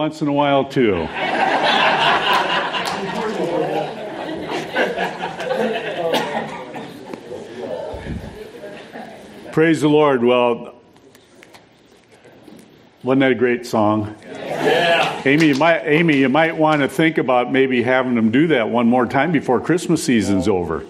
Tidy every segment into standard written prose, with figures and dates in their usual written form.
Once in a while, too. Praise the Lord. Well, wasn't that a great song? Yeah. Amy, you might want to think about maybe having them do that one more time before Christmas season's over.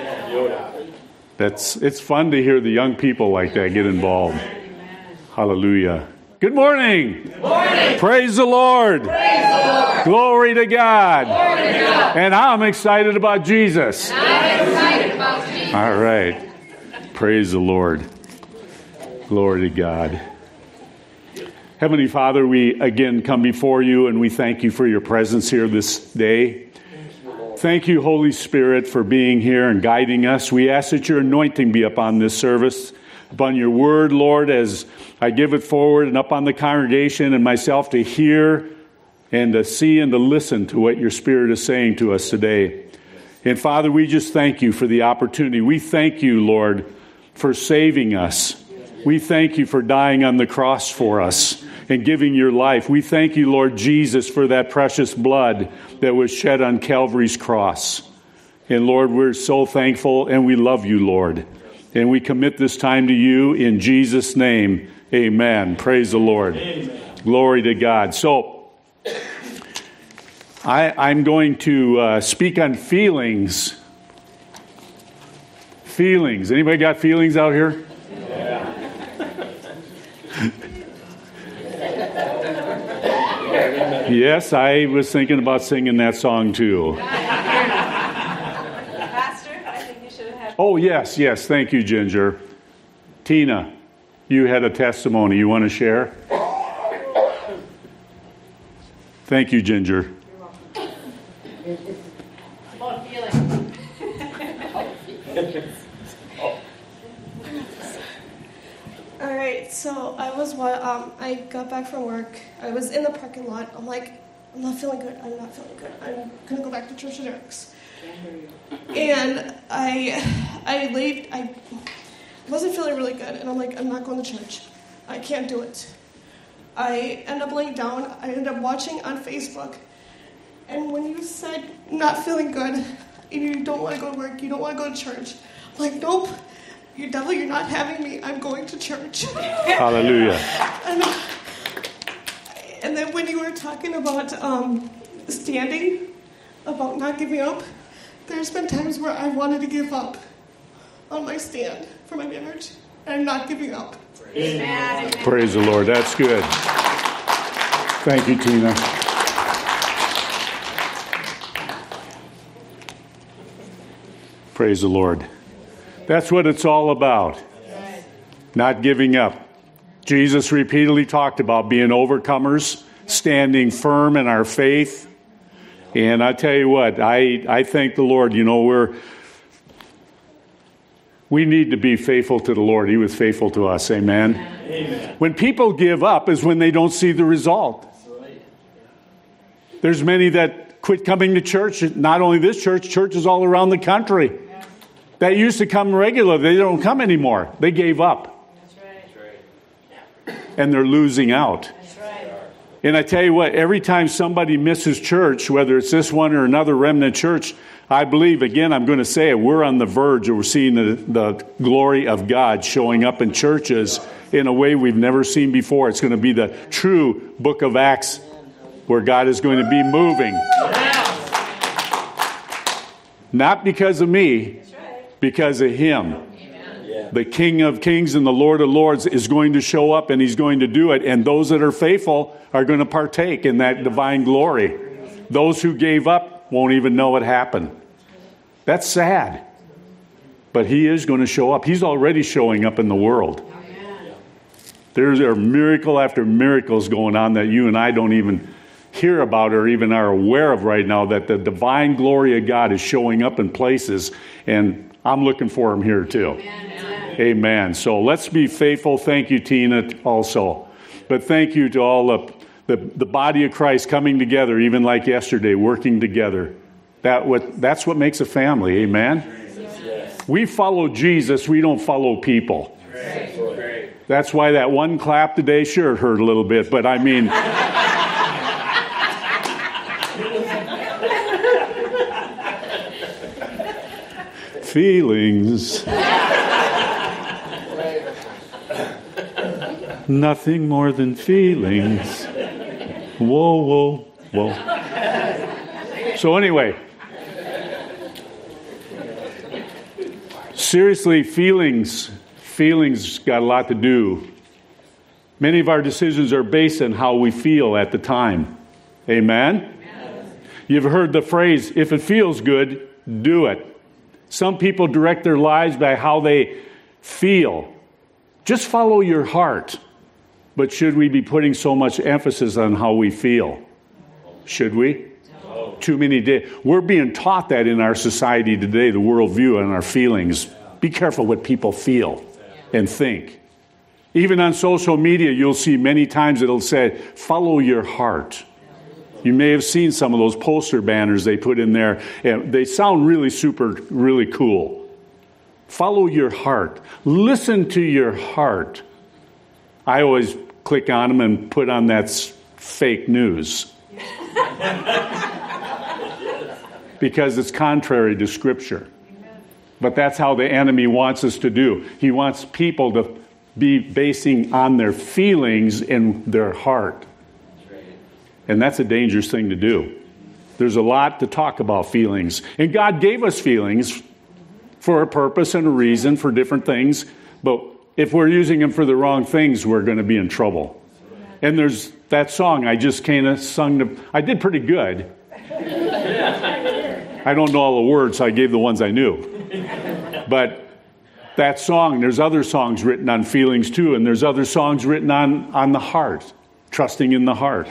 It's fun to hear the young people like that get involved. Hallelujah. Good morning. Good morning. Praise the Lord. Praise the Lord. Glory to God. Glory to God. And I'm excited about Jesus. I'm excited about Jesus. All right. Praise the Lord. Glory to God. Heavenly Father, we again come before you and we thank you for your presence here this day. Thank you, Holy Spirit, for being here and guiding us. We ask that your anointing be upon this service, upon your word, Lord, as I give it forward and up on the congregation and myself to hear and to see and to listen to what your Spirit is saying to us today. And Father, we just thank you for the opportunity. We thank you, Lord, for saving us. We thank you for dying on the cross for us and giving your life. We thank you, Lord Jesus, for that precious blood that was shed on Calvary's cross. And Lord, we're so thankful and we love you, Lord. And we commit this time to you in Jesus' name. Amen. Praise the Lord. Amen. Glory to God. So, I'm going to speak on feelings. Feelings. Anybody got feelings out here? Yeah. Yes, I was thinking about singing that song too. Pastor, I think you should have had... Oh, yes. Thank you, Ginger. Tina, you had a testimony you want to share? Thank you, Ginger. About feeling. All right, so I got back from work. I was in the parking lot. I'm like, I'm not feeling good. I'm going to go back to Church of Eric's. And I wasn't feeling really good, and I'm like, I'm not going to church. I can't do it. I end up laying down. I end up watching on Facebook. And when you said not feeling good, and you don't want to go to work, you don't want to go to church, I'm like, nope. You devil, you're not having me. I'm going to church. Hallelujah. And then when you were talking about standing, about not giving up, there's been times where I wanted to give up on my stand for my marriage, and I'm not giving up. Amen. Praise the Lord. That's good. Thank you, Tina. Praise the Lord. That's what it's all about. Not giving up. Jesus repeatedly talked about being overcomers, standing firm in our faith. And I tell you what, I thank the Lord. You know, we need to be faithful to the Lord. He was faithful to us. Amen. Amen. When people give up is when they don't see the result. There's many that quit coming to church. Not only this church, churches all around the country that used to come regular. They don't come anymore. They gave up. That's right. And they're losing out. That's right. And I tell you what, every time somebody misses church, whether it's this one or another remnant church, I believe, again, I'm going to say it, we're on the verge of we're seeing the glory of God showing up in churches in a way we've never seen before. It's going to be the true book of Acts where God is going to be moving. Not because of me, because of Him. The King of Kings and the Lord of Lords is going to show up and He's going to do it. And those that are faithful are going to partake in that divine glory. Those who gave up won't even know it happened. That's sad. But He is going to show up. He's already showing up in the world. There are miracle after miracles going on that you and I don't even hear about or even are aware of right now, that the divine glory of God is showing up in places, and I'm looking for Him here too. Amen. So let's be faithful. Thank you, Tina, also. But thank you to all the body of Christ coming together, even like yesterday, working together. That's what makes a family. Amen. We follow Jesus. We don't follow people. That's why that one clap today, sure, it hurt a little bit. But I mean, feelings. Nothing more than feelings. Whoa, whoa, whoa. So anyway, seriously, feelings got a lot to do. Many of our decisions are based on how we feel at the time. Amen? You've heard the phrase, if it feels good, do it. Some people direct their lives by how they feel. Just follow your heart. But should we be putting so much emphasis on how we feel? Should we? No. Too many days. We're being taught that in our society today, the worldview and our feelings. Be careful what people feel and think. Even on social media, you'll see many times it'll say, follow your heart. You may have seen some of those poster banners they put in there. And they sound really cool. Follow your heart. Listen to your heart. I always click on them and put on that's fake news. Because it's contrary to Scripture. But that's how the enemy wants us to do. He wants people to be basing on their feelings in their heart. And that's a dangerous thing to do. There's a lot to talk about feelings. And God gave us feelings for a purpose and a reason for different things. But if we're using them for the wrong things, we're going to be in trouble. And there's that song I just kind of sung. I did pretty good. I don't know all the words, so I gave the ones I knew. But that song, there's other songs written on feelings too. And there's other songs written on the heart, trusting in the heart.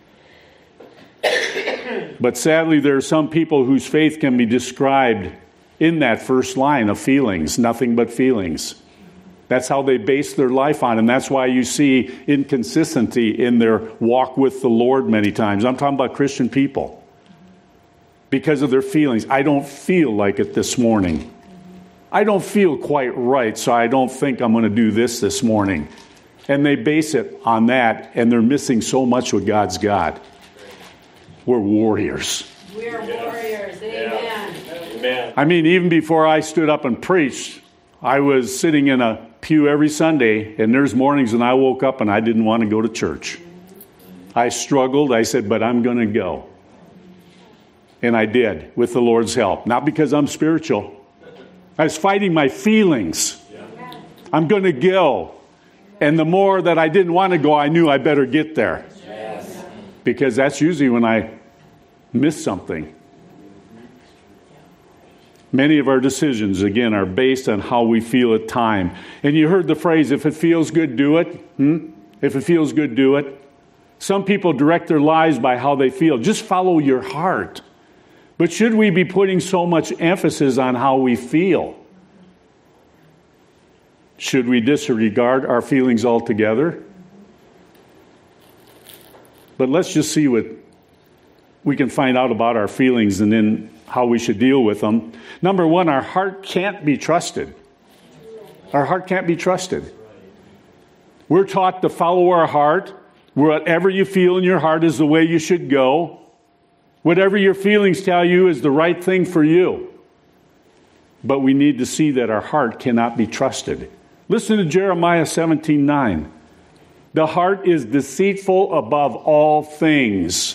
But sadly, there are some people whose faith can be described in that first line of feelings, nothing but feelings. That's how they base their life on, and that's why you see inconsistency in their walk with the Lord many times. I'm talking about Christian people. Because of their feelings. I don't feel like it this morning. I don't feel quite right, so I don't think I'm going to do this morning. And they base it on that, and they're missing so much what God's got. We're warriors. We're warriors. Amen. Amen. I mean, even before I stood up and preached, I was sitting in a pew every Sunday, and there's mornings when I woke up and I didn't want to go to church. I struggled. I said, but I'm going to go. And I did, with the Lord's help. Not because I'm spiritual. I was fighting my feelings. I'm going to go. And the more that I didn't want to go, I knew I better get there. Because that's usually when I miss something. Many of our decisions, again, are based on how we feel at time. And you heard the phrase, if it feels good, do it. If it feels good, do it. Some people direct their lives by how they feel. Just follow your heart. But should we be putting so much emphasis on how we feel? Should we disregard our feelings altogether? But let's just see what we can find out about our feelings and then how we should deal with them. Number one, our heart can't be trusted. Our heart can't be trusted. We're taught to follow our heart. Whatever you feel in your heart is the way you should go. Whatever your feelings tell you is the right thing for you. But we need to see that our heart cannot be trusted. Listen to Jeremiah 17:9. The heart is deceitful above all things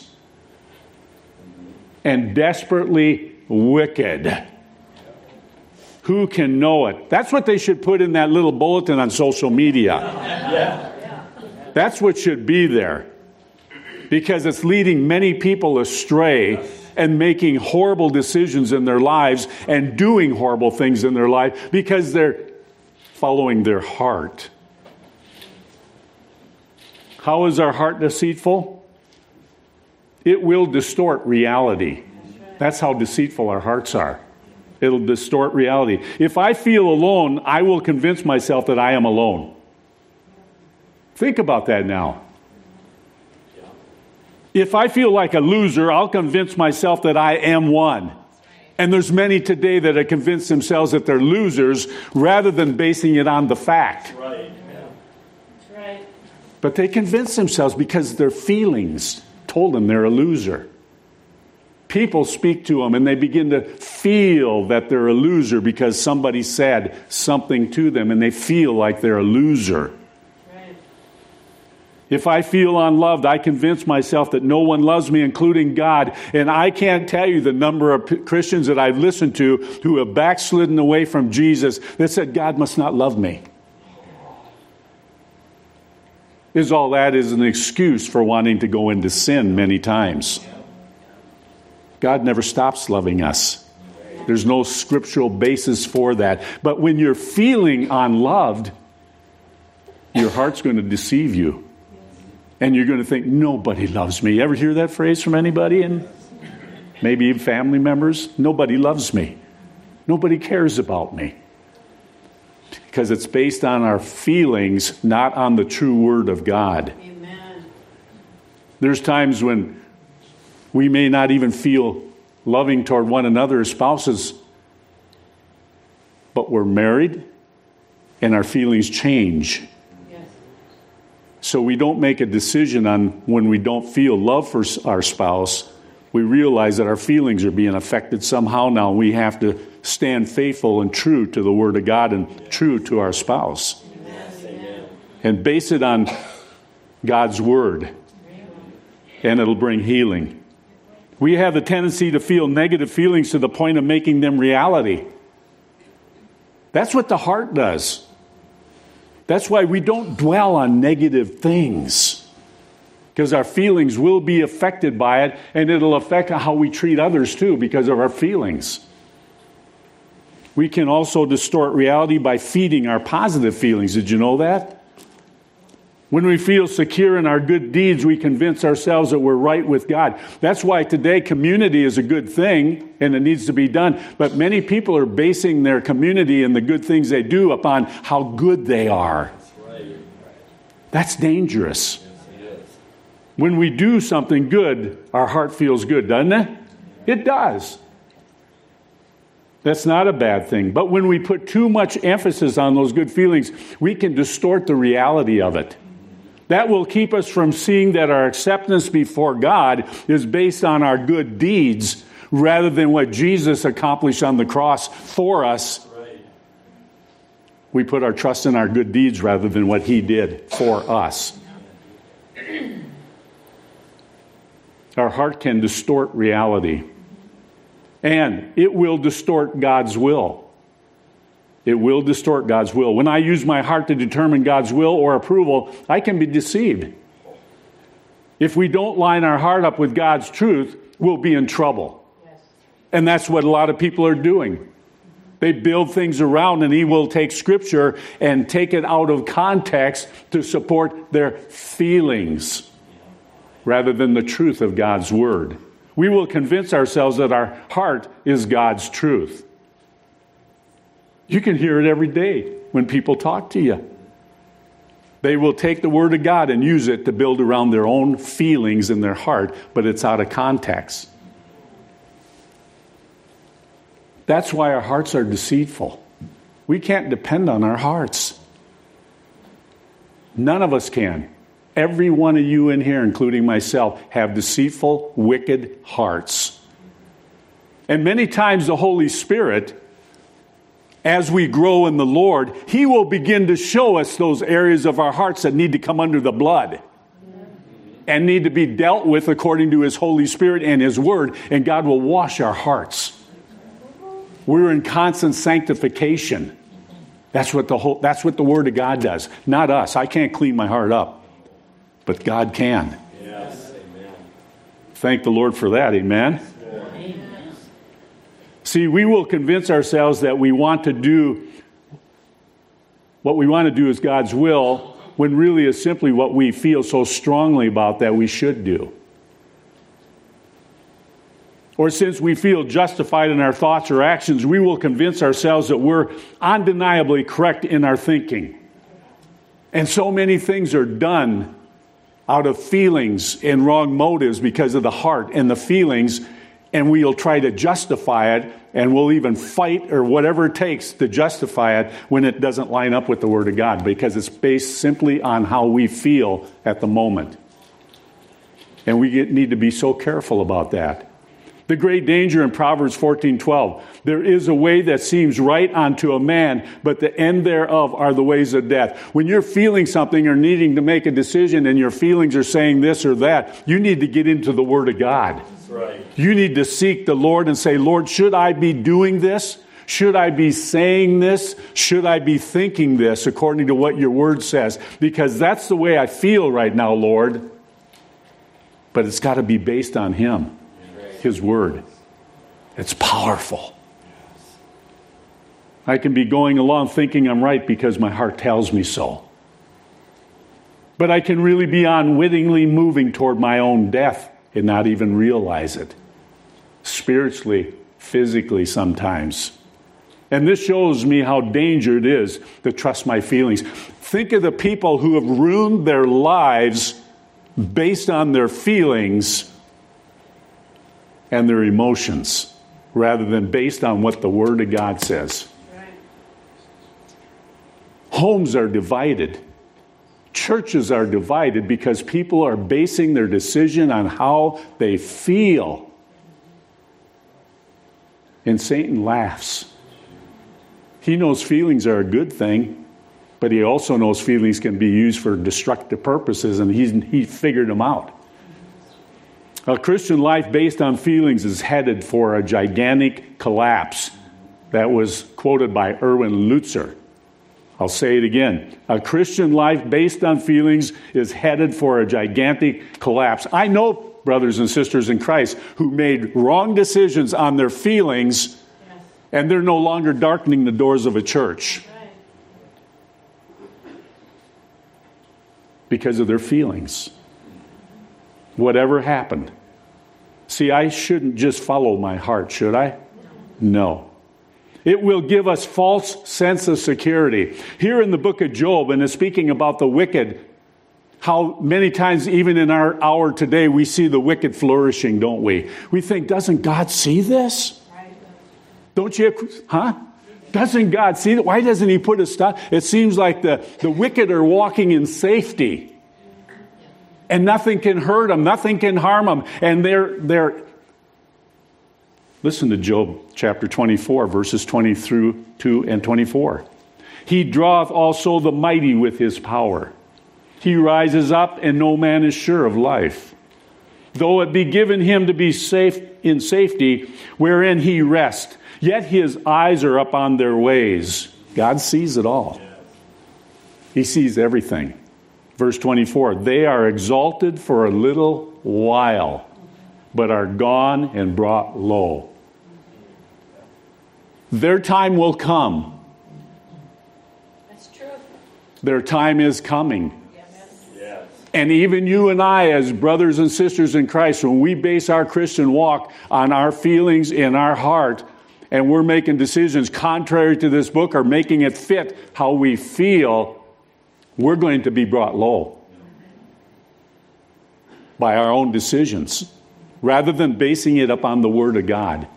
and desperately wicked. Who can know it? That's what they should put in that little bulletin on social media. That's what should be there. Because it's leading many people astray and making horrible decisions in their lives and doing horrible things in their life because they're following their heart. How is our heart deceitful? It will distort reality. That's how deceitful our hearts are. It'll distort reality. If I feel alone, I will convince myself that I am alone. Think about that now. If I feel like a loser, I'll convince myself that I am one. And there's many today that have convinced themselves that they're losers rather than basing it on the fact. Right. That's right. But they convince themselves because their feelings told them they're a loser. people speak to them and they begin to feel that they're a loser because somebody said something to them and they feel like they're a loser. Right. If I feel unloved, I convince myself that no one loves me, including God. And I can't tell you the number of Christians that I've listened to who have backslidden away from Jesus that said, God must not love me. Is all that is an excuse for wanting to go into sin many times. God never stops loving us. There's no scriptural basis for that. But when you're feeling unloved, your heart's going to deceive you. And you're going to think, nobody loves me. You ever hear that phrase from anybody? And maybe even family members? Nobody loves me. Nobody cares about me. Because it's based on our feelings, not on the true word of God. Amen. There's times when we may not even feel loving toward one another as spouses, but we're married and our feelings change. Yes. So we don't make a decision on when we don't feel love for our spouse. We realize that our feelings are being affected somehow now. We have to stand faithful and true to the Word of God and true to our spouse. Amen. And base it on God's Word. And it'll bring healing. We have the tendency to feel negative feelings to the point of making them reality. That's what the heart does. That's why we don't dwell on negative things. Because our feelings will be affected by it, and it'll affect how we treat others too because of our feelings. We can also distort reality by feeding our positive feelings. Did you know that? When we feel secure in our good deeds, we convince ourselves that we're right with God. That's why today community is a good thing and it needs to be done. But many people are basing their community and the good things they do upon how good they are. That's dangerous. When we do something good, our heart feels good, doesn't it? It does. That's not a bad thing. But when we put too much emphasis on those good feelings, we can distort the reality of it. That will keep us from seeing that our acceptance before God is based on our good deeds rather than what Jesus accomplished on the cross for us. Right. We put our trust in our good deeds rather than what He did for us. Our heart can distort reality. And it will distort God's will. It will distort God's will. When I use my heart to determine God's will or approval, I can be deceived. If we don't line our heart up with God's truth, we'll be in trouble. Yes. And that's what a lot of people are doing. They build things around, and He will take Scripture and take it out of context to support their feelings rather than the truth of God's Word. We will convince ourselves that our heart is God's truth. You can hear it every day when people talk to you. They will take the Word of God and use it to build around their own feelings in their heart, but it's out of context. That's why our hearts are deceitful. We can't depend on our hearts. None of us can. Every one of you in here, including myself, have deceitful, wicked hearts. And many times the Holy Spirit, as we grow in the Lord, He will begin to show us those areas of our hearts that need to come under the blood and need to be dealt with according to His Holy Spirit and His Word, and God will wash our hearts. We're in constant sanctification. That's what the Word of God does, not us. I can't clean my heart up, but God can. Yes. Amen. Thank the Lord for that. Amen. See, we will convince ourselves that we want to do what we want to do is God's will, when really is simply what we feel so strongly about that we should do. Or since we feel justified in our thoughts or actions, we will convince ourselves that we're undeniably correct in our thinking. And so many things are done out of feelings and wrong motives because of the heart and the feelings, and we'll try to justify it, and we'll even fight or whatever it takes to justify it when it doesn't line up with the Word of God, because it's based simply on how we feel at the moment. And we need to be so careful about that. The great danger in Proverbs 14:12. There is a way that seems right unto a man, but the end thereof are the ways of death. When you're feeling something or needing to make a decision and your feelings are saying this or that, you need to get into the Word of God. That's right. You need to seek the Lord and say, Lord, should I be doing this? Should I be saying this? Should I be thinking this according to what your Word says? Because that's the way I feel right now, Lord. But it's got to be based on Him. His Word. It's powerful. I can be going along thinking I'm right because my heart tells me so. But I can really be unwittingly moving toward my own death and not even realize it. Spiritually, physically sometimes. And this shows me how dangerous it is to trust my feelings. Think of the people who have ruined their lives based on their feelings and their emotions, rather than based on what the Word of God says. Right. Homes are divided. Churches are divided because people are basing their decision on how they feel. And Satan laughs. He knows feelings are a good thing, but he also knows feelings can be used for destructive purposes, and he figured them out. A Christian life based on feelings is headed for a gigantic collapse. That was quoted by Erwin Lutzer. I'll say it again. A Christian life based on feelings is headed for a gigantic collapse. I know brothers and sisters in Christ who made wrong decisions on their feelings, and they're no longer darkening the doors of a church because of their feelings. Whatever happened. See, I shouldn't just follow my heart, should I? No. It will give us false sense of security. Here in the book of Job, and it's speaking about the wicked, how many times even in our hour today we see the wicked flourishing, don't we? We think, doesn't God see this? Don't you? Doesn't God see that? Why doesn't He put a stop? It seems like the wicked are walking in safety. And nothing can hurt them, nothing can harm them. And they're listen to Job chapter 24, verses 22 and 24. He draweth also the mighty with His power. He rises up, and no man is sure of life. Though it be given him to be safe in safety, wherein he rests, yet his eyes are up on their ways. God sees it all. He sees everything. Verse 24, they are exalted for a little while, but are gone and brought low. Their time will come. That's true. Their time is coming. Yes. And even you and I, as brothers and sisters in Christ, when we base our Christian walk on our feelings in our heart, and we're making decisions contrary to this book or making it fit how we feel, we're going to be brought low by our own decisions, rather than basing it upon the Word of God.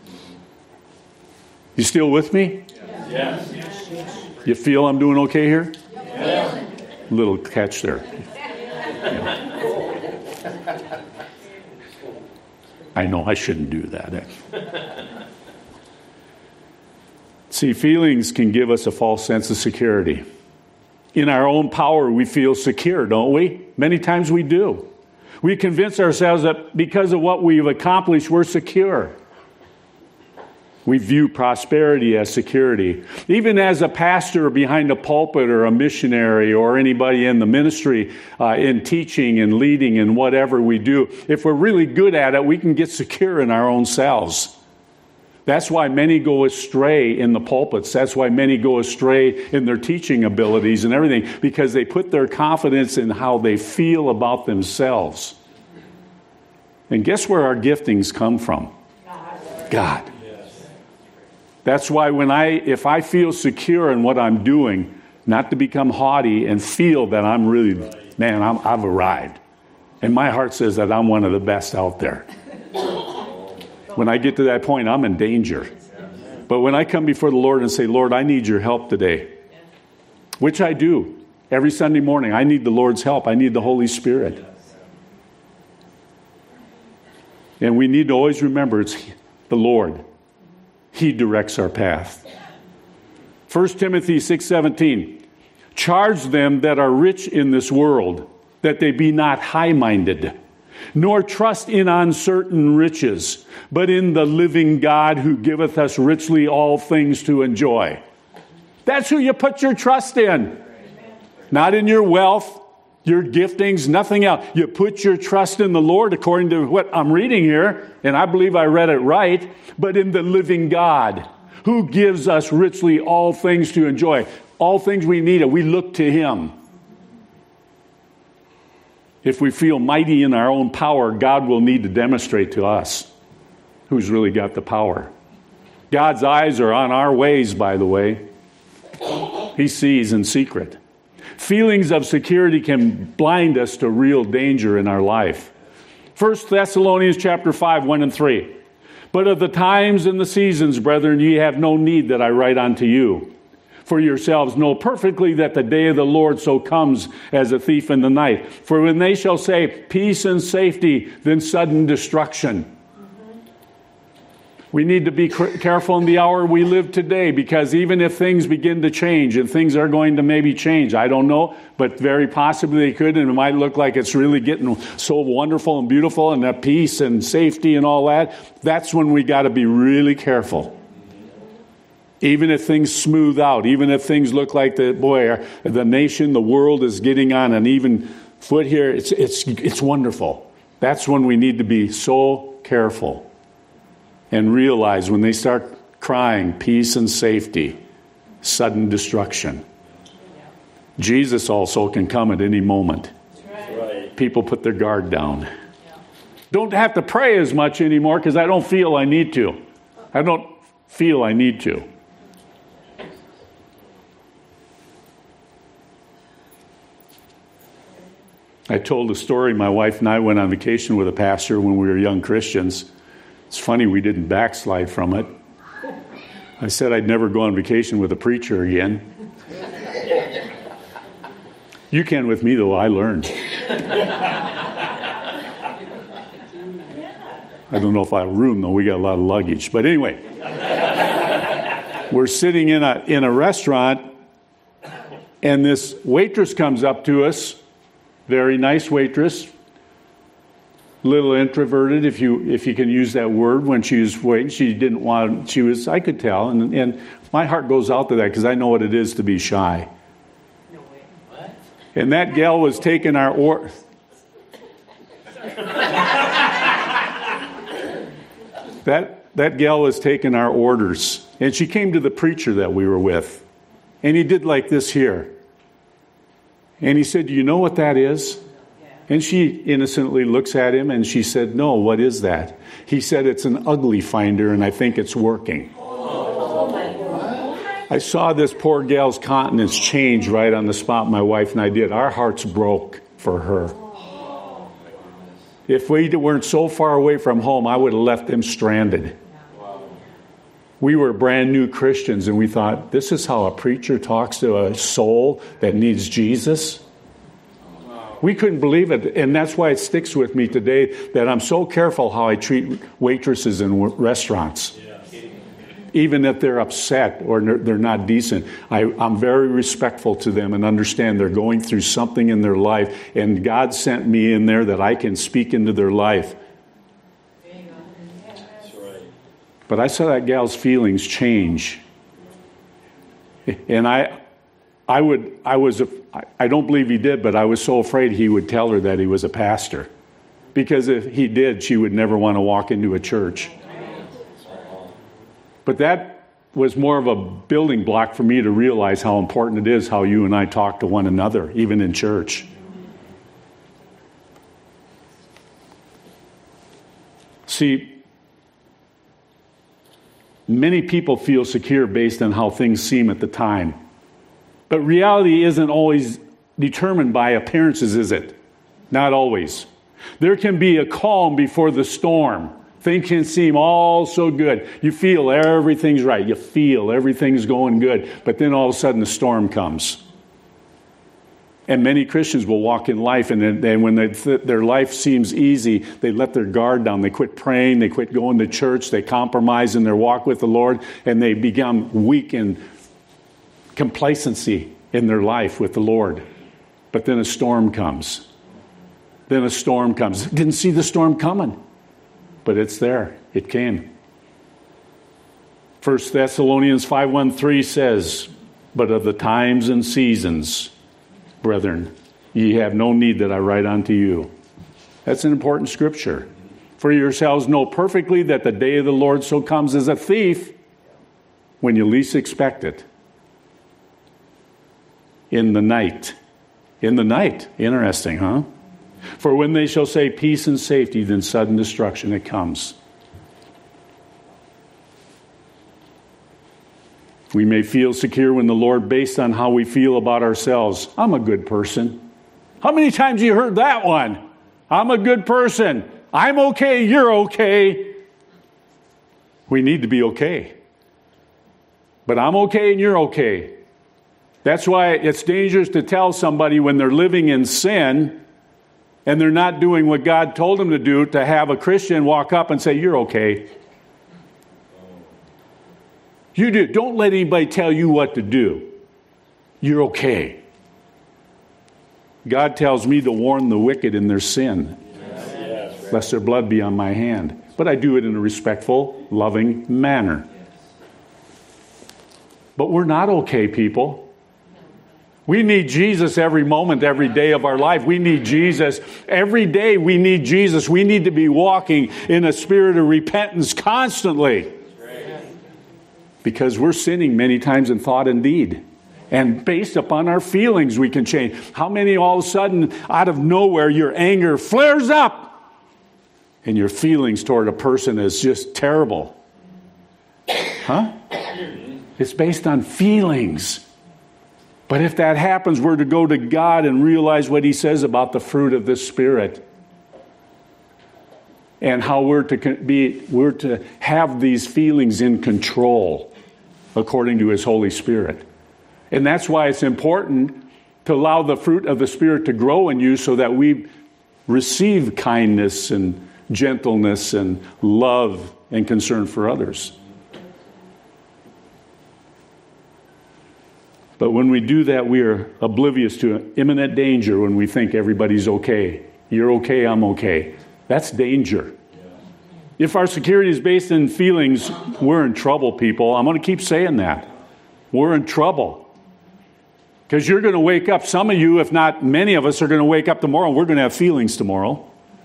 You still with me? Yes. You feel I'm doing okay here? Yes. Little catch there. I know I shouldn't do that. See, feelings can give us a false sense of security. In our own power, we feel secure, don't we? Many times we do. We convince ourselves that because of what we've accomplished, we're secure. We view prosperity as security. Even as a pastor behind a pulpit or a missionary or anybody in the ministry, in teaching and leading and whatever we do, if we're really good at it, we can get secure in our own selves. That's why many go astray in the pulpits. That's why many go astray in their teaching abilities and everything, because they put their confidence in how they feel about themselves. And guess where our giftings come from? God. That's why if I feel secure in what I'm doing, not to become haughty and feel that I'm really, I've arrived. And my heart says that I'm one of the best out there. When I get to that point, I'm in danger. But when I come before the Lord and say, Lord, I need your help today, which I do every Sunday morning. I need the Lord's help. I need the Holy Spirit. And we need to always remember it's the Lord. He directs our path. 1 Timothy 6:17. Charge them that are rich in this world, that they be not high-minded, nor trust in uncertain riches, but in the living God who giveth us richly all things to enjoy. That's who you put your trust in. Not in your wealth, your giftings, nothing else. You put your trust in the Lord according to what I'm reading here, and I believe I read it right, but in the living God who gives us richly all things to enjoy. All things we need, we look to Him. If we feel mighty in our own power, God will need to demonstrate to us who's really got the power. God's eyes are on our ways, by the way. He sees in secret. Feelings of security can blind us to real danger in our life. 1 Thessalonians chapter 5, 1 and 3. But of the times and the seasons, brethren, ye have no need that I write unto you. For yourselves know perfectly that the day of the Lord so comes as a thief in the night. For when they shall say, peace and safety, then sudden destruction. We need to be careful in the hour we live today, because even if things begin to change, and things are going to maybe change, I don't know, but very possibly they could, and it might look like it's really getting so wonderful and beautiful, and that peace and safety and all that, that's when we got to be really careful. Even if things smooth out, even if things look like the nation, the world is getting on an even foot here, it's wonderful. That's when we need to be so careful and realize when they start crying peace and safety, sudden destruction. Jesus also can come at any moment. Right. People put their guard down. Don't have to pray as much anymore because I don't feel I need to. I don't feel I need to. I told a story. My wife and I went on vacation with a pastor when we were young Christians. It's funny we didn't backslide from it. I said I'd never go on vacation with a preacher again. You can with me, though. I learned. I don't know if I have room, though. We got a lot of luggage. But anyway, we're sitting in a restaurant, and this waitress comes up to us. Very nice waitress, little introverted, if you can use that word. When she was waiting, she didn't want. She was. I could tell, and my heart goes out to that because I know what it is to be shy. No way. What? And that gal was taking our order. That gal was taking our orders, and she came to the preacher that we were with, and he did like this here. And he said, do you know what that is? And she innocently looks at him and she said, no, what is that? He said, it's an ugly finder and I think it's working. I saw this poor gal's countenance change right on the spot. My wife and I did. Our hearts broke for her. If we weren't so far away from home, I would have left them stranded. We were brand new Christians, and we thought, this is how a preacher talks to a soul that needs Jesus? We couldn't believe it, and that's why it sticks with me today that I'm so careful how I treat waitresses in restaurants. Even if they're upset or they're not decent, I'm very respectful to them and understand they're going through something in their life, and God sent me in there that I can speak into their life. But I saw that gal's feelings change. And I don't believe he did, but I was so afraid he would tell her that he was a pastor. Because if he did, she would never want to walk into a church. But that was more of a building block for me to realize how important it is how you and I talk to one another, even in church. See, many people feel secure based on how things seem at the time. But reality isn't always determined by appearances, is it? Not always. There can be a calm before the storm. Things can seem all so good. You feel everything's right. You feel everything's going good. But then all of a sudden the storm comes. And many Christians will walk in life, and then when their life seems easy, they let their guard down. They quit praying. They quit going to church. They compromise in their walk with the Lord, and they become weak in complacency in their life with the Lord. But then a storm comes. Didn't see the storm coming, but it's there. It came. 1 Thessalonians 5:1-3 says, "But of the times and seasons, brethren, ye have no need that I write unto you." That's an important scripture. "For yourselves know perfectly that the day of the Lord so comes as a thief when you least expect it. In the night. In the night. Interesting, huh? For when they shall say peace and safety, then sudden destruction it comes." We may feel secure when the Lord, based on how we feel about ourselves. I'm a good person. How many times have you heard that one? I'm a good person. I'm okay, you're okay. We need to be okay. But I'm okay and you're okay. That's why it's dangerous to tell somebody when they're living in sin and they're not doing what God told them to do, to have a Christian walk up and say, "You're okay." You do. Don't let anybody tell you what to do. You're okay. God tells me to warn the wicked in their sin, lest their blood be on my hand. But I do it in a respectful, loving manner. But we're not okay, people. We need Jesus every moment, every day of our life. We need Jesus. Every day we need Jesus. We need to be walking in a spirit of repentance constantly. Because we're sinning many times in thought and deed. And based upon our feelings, we can change. How many all of a sudden, out of nowhere, your anger flares up? And your feelings toward a person is just terrible. Huh? It's based on feelings. But if that happens, we're to go to God and realize what He says about the fruit of the Spirit. And how we're to have these feelings in control according to His Holy Spirit. And that's why it's important to allow the fruit of the Spirit to grow in you so that we receive kindness and gentleness and love and concern for others. But when we do that, we are oblivious to imminent danger when we think everybody's okay. You're okay, I'm okay. That's danger. If our security is based in feelings, we're in trouble, people. I'm going to keep saying that. We're in trouble. Because you're going to wake up, some of you, if not many of us, are going to wake up tomorrow and we're going to have feelings tomorrow.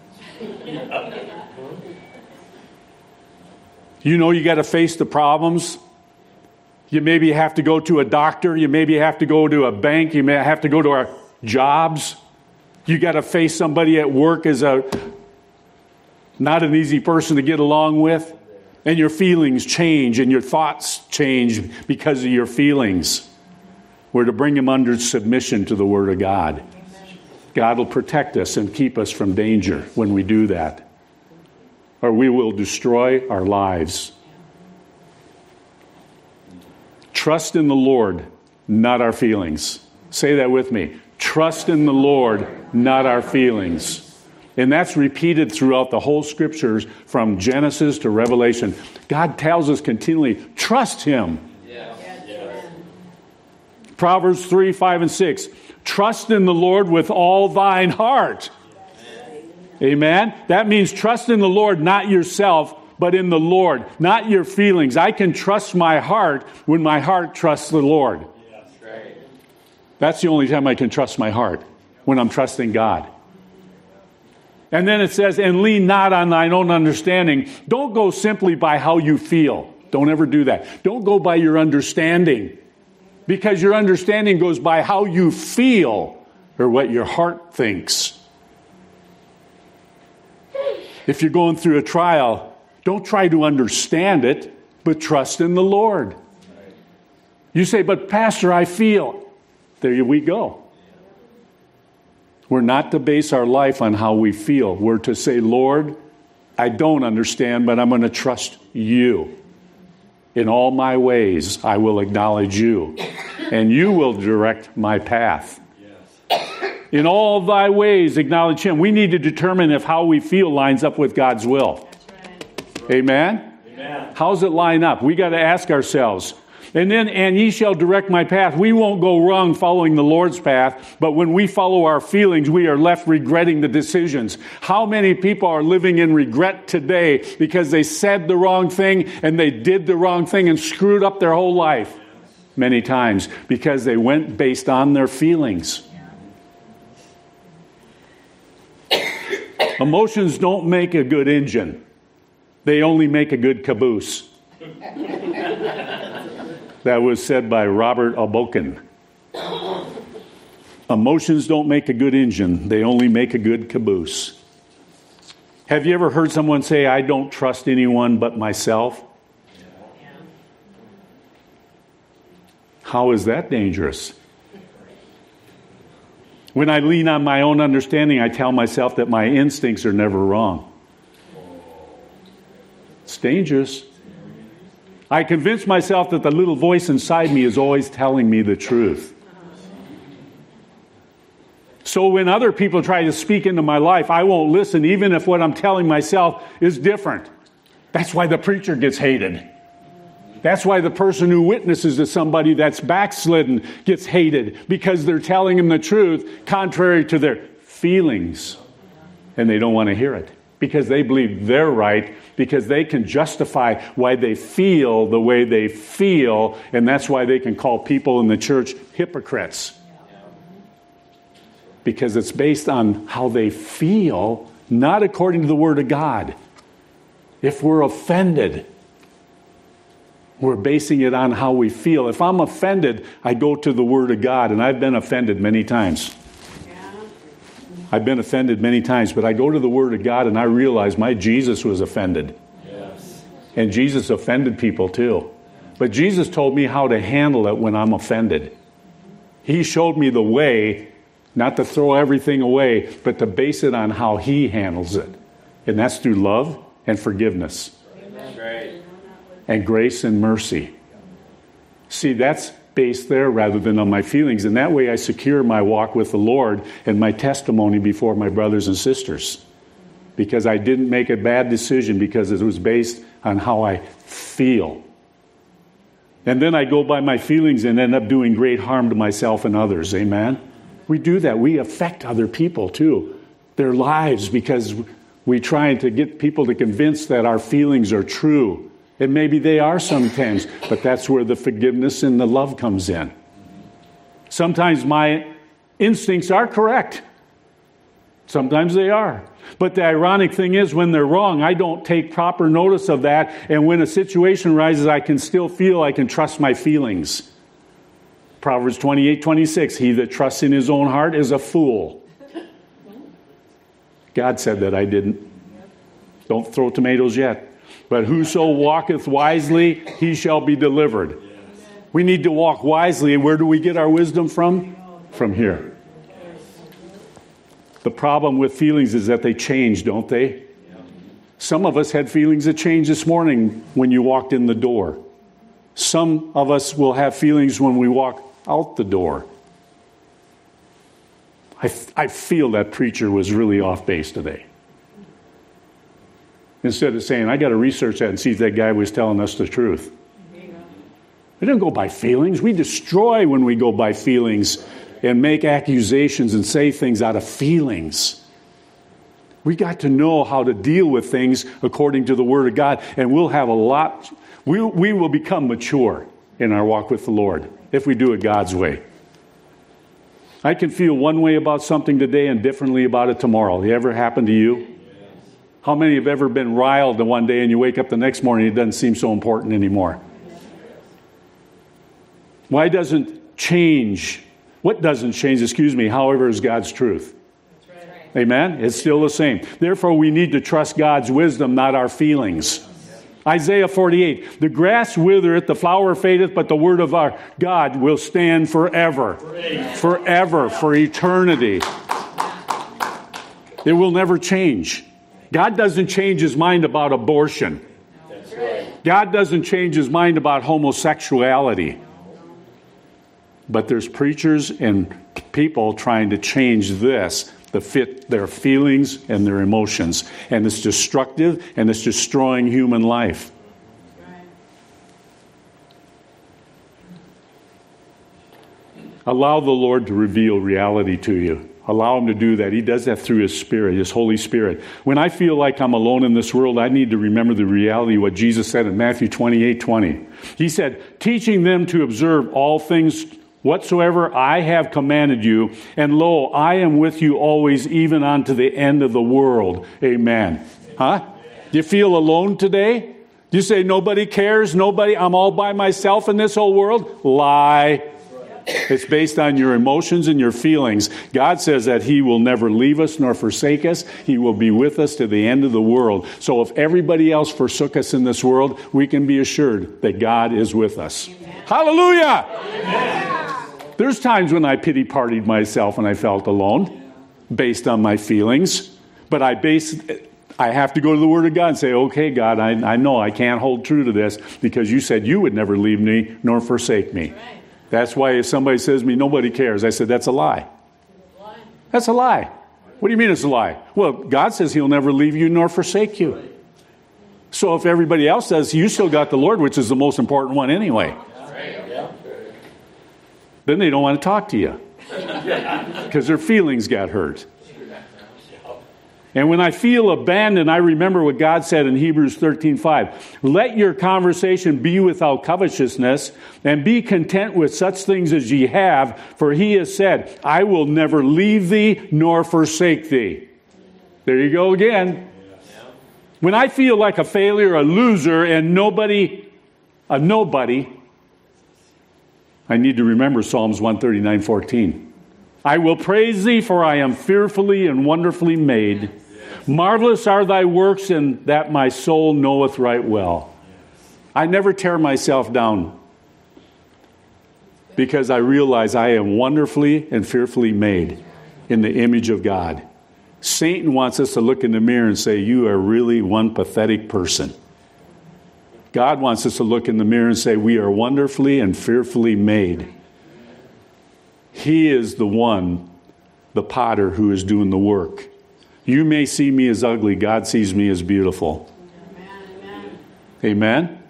You know you got to face the problems. You maybe have to go to a doctor. You maybe have to go to a bank. You may have to go to our jobs. You got to face somebody at work as not an easy person to get along with. And your feelings change and your thoughts change because of your feelings. We're to bring them under submission to the Word of God. God will protect us and keep us from danger when we do that. Or we will destroy our lives. Trust in the Lord, not our feelings. Say that with me. Trust in the Lord, not our feelings. And that's repeated throughout the whole Scriptures from Genesis to Revelation. God tells us continually, trust Him. Proverbs 3, 5, and 6. Trust in the Lord with all thine heart. Amen? That means trust in the Lord, not yourself, but in the Lord, not your feelings. I can trust my heart when my heart trusts the Lord. That's the only time I can trust my heart, when I'm trusting God. And then it says, and lean not on thine own understanding. Don't go simply by how you feel. Don't ever do that. Don't go by your understanding. Because your understanding goes by how you feel or what your heart thinks. If you're going through a trial, don't try to understand it, but trust in the Lord. You say, but Pastor, I feel. There we go. We're not to base our life on how we feel. We're to say, Lord, I don't understand, but I'm going to trust you. In all my ways, I will acknowledge you, and you will direct my path. In all thy ways, acknowledge him. We need to determine if how we feel lines up with God's will. Amen? Amen. How's it line up? We got to ask ourselves. And ye shall direct my path. We won't go wrong following the Lord's path, but when we follow our feelings, we are left regretting the decisions. How many people are living in regret today because they said the wrong thing and they did the wrong thing and screwed up their whole life? Many times because they went based on their feelings. Emotions don't make a good engine. They only make a good caboose. That was said by Robert Aboken. Emotions don't make a good engine. They only make a good caboose. Have you ever heard someone say, I don't trust anyone but myself? How is that dangerous? When I lean on my own understanding, I tell myself that my instincts are never wrong. It's dangerous. I convince myself that the little voice inside me is always telling me the truth. So when other people try to speak into my life, I won't listen, even if what I'm telling myself is different. That's why the preacher gets hated. That's why the person who witnesses to somebody that's backslidden gets hated, because they're telling him the truth contrary to their feelings. And they don't want to hear it because they believe they're right, because they can justify why they feel the way they feel, and that's why they can call people in the church hypocrites. Because it's based on how they feel, not according to the Word of God. If we're offended, we're basing it on how we feel. If I'm offended, I go to the Word of God, and I've been offended many times. I've been offended many times, but I go to the Word of God and I realize my Jesus was offended. Yes. And Jesus offended people too. But Jesus told me how to handle it when I'm offended. He showed me the way, not to throw everything away, but to base it on how He handles it. And that's through love and forgiveness. That's right. And grace and mercy. See, that's based there rather than on my feelings. And that way I secure my walk with the Lord and my testimony before my brothers and sisters. Because I didn't make a bad decision because it was based on how I feel. And then I go by my feelings and end up doing great harm to myself and others. Amen? We do that. We affect other people too. Their lives, because we're trying to get people to convince that our feelings are true. And maybe they are sometimes, but that's where the forgiveness and the love comes in. Sometimes my instincts are correct. Sometimes they are. But the ironic thing is, when they're wrong, I don't take proper notice of that. And when a situation arises, I can still feel I can trust my feelings. Proverbs 28:26, he that trusts in his own heart is a fool. God said that, I didn't. Don't throw tomatoes yet. But whoso walketh wisely, he shall be delivered. We need to walk wisely. And where do we get our wisdom from? From here. The problem with feelings is that they change, don't they? Some of us had feelings that changed this morning when you walked in the door. Some of us will have feelings when we walk out the door. I feel that preacher was really off base today. Instead of saying, I got to research that and see if that guy was telling us the truth. We don't go by feelings. We destroy when we go by feelings and make accusations and say things out of feelings. We got to know how to deal with things according to the Word of God, and we'll have a lot. We will become mature in our walk with the Lord if we do it God's way. I can feel one way about something today and differently about it tomorrow. It ever happened to you? How many have ever been riled one day and you wake up the next morning and it doesn't seem so important anymore? Why doesn't change? What doesn't change, however, is God's truth. That's right. Amen? It's still the same. Therefore, we need to trust God's wisdom, not our feelings. Isaiah 48, the grass withereth, the flower fadeth, but the word of our God will stand forever. Forever, for eternity. It will never change. God doesn't change his mind about abortion. That's right. God doesn't change his mind about homosexuality. But there's preachers and people trying to change this to fit their feelings and their emotions. And it's destructive, and it's destroying human life. Allow the Lord to reveal reality to you. Allow Him to do that. He does that through His Spirit, His Holy Spirit. When I feel like I'm alone in this world, I need to remember the reality of what Jesus said in Matthew 28:20. He said, teaching them to observe all things whatsoever I have commanded you, and lo, I am with you always, even unto the end of the world. Amen. Huh? Do you feel alone today? Do you say, nobody cares? I'm all by myself in this whole world? Lie. It's based on your emotions and your feelings. God says that He will never leave us nor forsake us. He will be with us to the end of the world. So if everybody else forsook us in this world, we can be assured that God is with us. Amen. Hallelujah! Amen. There's times when I pity-partied myself and I felt alone based on my feelings. But I have to go to the Word of God and say, okay, God, I know I can't hold true to this because you said you would never leave me nor forsake me. Right. That's why if somebody says to me, nobody cares, I said, that's a lie. That's a lie. What do you mean it's a lie? Well, God says He'll never leave you nor forsake you. So if everybody else says, you still got the Lord, which is the most important one anyway. Then they don't want to talk to you because their feelings got hurt. And when I feel abandoned, I remember what God said in Hebrews 13:5. Let your conversation be without covetousness, and be content with such things as ye have, for He has said, I will never leave thee nor forsake thee. There you go again. When I feel like a failure, a loser, and a nobody, I need to remember Psalms 139:14. I will praise thee, for I am fearfully and wonderfully made. Marvelous are thy works, and that my soul knoweth right well. I never tear myself down because I realize I am wonderfully and fearfully made in the image of God. Satan wants us to look in the mirror and say, you are really one pathetic person. God wants us to look in the mirror and say, we are wonderfully and fearfully made. He is the one, the potter, who is doing the work. You may see me as ugly. God sees me as beautiful. Amen. Amen?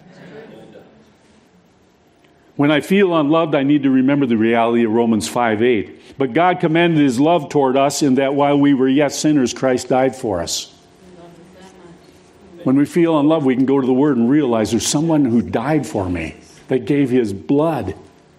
When I feel unloved, I need to remember the reality of Romans 5:8. But God commended His love toward us in that while we were yet sinners, Christ died for us. When we feel unloved, we can go to the Word and realize there's someone who died for me, that gave His blood.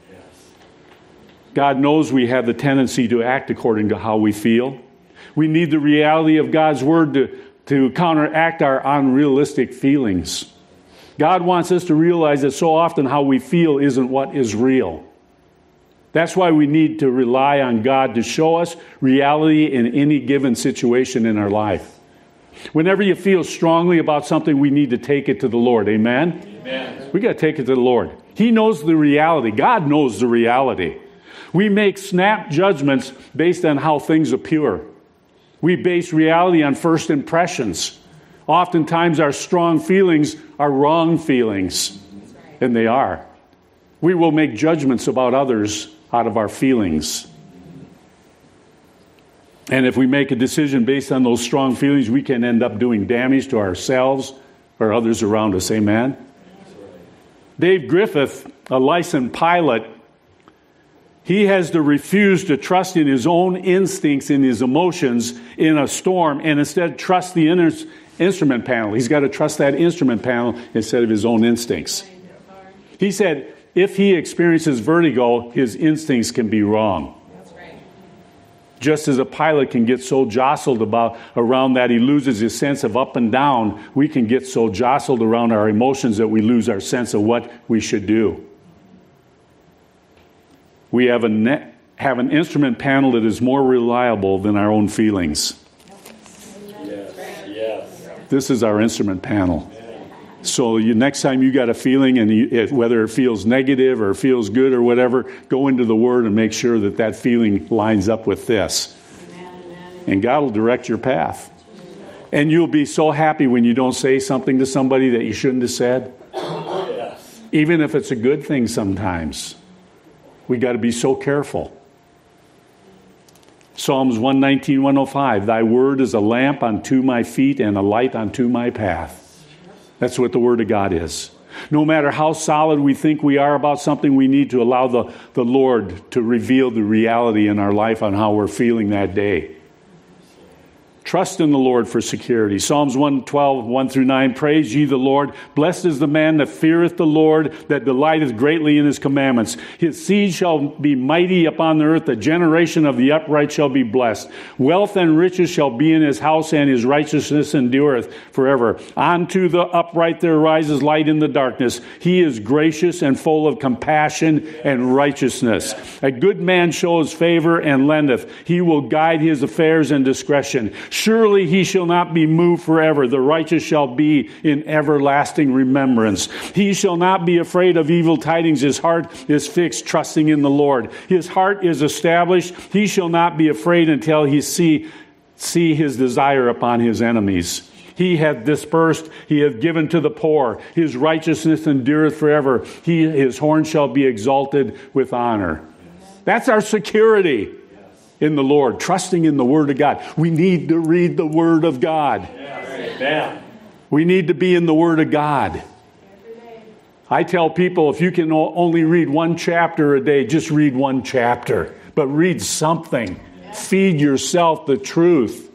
God knows we have the tendency to act according to how we feel. We need the reality of God's Word to counteract our unrealistic feelings. God wants us to realize that so often how we feel isn't what is real. That's why we need to rely on God to show us reality in any given situation in our life. Whenever you feel strongly about something, we need to take it to the Lord. Amen? Amen. We got to take it to the Lord. He knows the reality. God knows the reality. We make snap judgments based on how things appear. We base reality on first impressions. Oftentimes our strong feelings are wrong feelings. And they are. We will make judgments about others out of our feelings. And if we make a decision based on those strong feelings, we can end up doing damage to ourselves or others around us. Amen? Dave Griffith, a licensed pilot, he has to refuse to trust in his own instincts, in his emotions, in a storm, and instead trust the instrument panel. He's got to trust that instrument panel instead of his own instincts. He said, if he experiences vertigo, his instincts can be wrong. Just as a pilot can get so jostled around that he loses his sense of up and down, we can get so jostled around our emotions that we lose our sense of what we should do. We have an instrument panel that is more reliable than our own feelings. Yes. This is our instrument panel. So next time you got a feeling, and whether it feels negative or feels good or whatever, go into the Word and make sure that feeling lines up with this. And God will direct your path. And you'll be so happy when you don't say something to somebody that you shouldn't have said. Even if it's a good thing sometimes. We got to be so careful. Psalms 119, 105, thy word is a lamp unto my feet and a light unto my path. That's what the word of God is. No matter how solid we think we are about something, we need to allow the Lord to reveal the reality in our life on how we're feeling that day. Trust in the Lord for security. Psalms 112, 1 through 9, praise ye the Lord. Blessed is the man that feareth the Lord, that delighteth greatly in his commandments. His seed shall be mighty upon the earth. The generation of the upright shall be blessed. Wealth and riches shall be in his house, and his righteousness endureth forever. Unto the upright there rises light in the darkness. He is gracious and full of compassion and righteousness. A good man shows favor and lendeth. He will guide his affairs in discretion. Surely he shall not be moved forever. The righteous shall be in everlasting remembrance. He shall not be afraid of evil tidings. His heart is fixed, trusting in the Lord. His heart is established. He shall not be afraid until he see his desire upon his enemies. He hath dispersed, he hath given to the poor. His righteousness endureth forever. His horn shall be exalted with honor. That's our security. In the Lord, trusting in the Word of God. We need to read the Word of God. Amen. We need to be in the Word of God. I tell people, if you can only read one chapter a day, just read one chapter. But read something. Feed yourself the truth.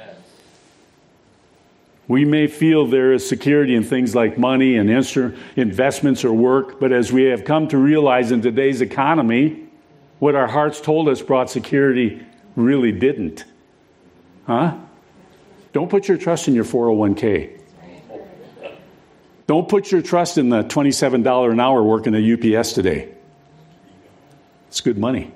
We may feel there is security in things like money and investments or work, but as we have come to realize in today's economy, what our hearts told us brought security really didn't. Huh? Don't put your trust in your 401k. Don't put your trust in the $27 an hour working at UPS today. It's good money.